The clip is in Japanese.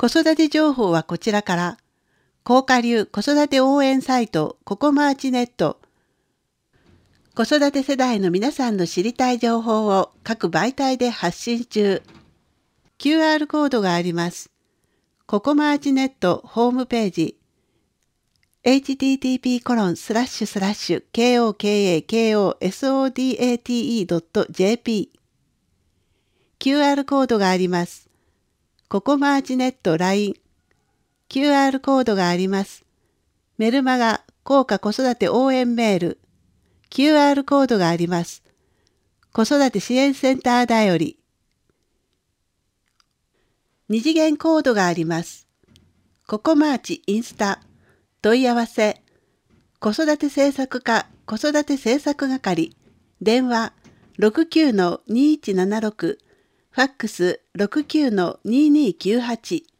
子育て情報はこちらから。高下流子育て応援サイトココマーチネット。子育て世代の皆さんの知りたい情報を各媒体で発信中。QR コードがあります。ココマーチネットホームページ。http://kokakosodate.jp QR コードがあります。ココマーチネット LINE QR コードがあります。メルマガ効果子育て応援メール QR コードがあります。子育て支援センターだより二次元コードがあります。ココマーチインスタ問い合わせ子育て政策課子育て政策係電話 69-2176 ファックス 69-2298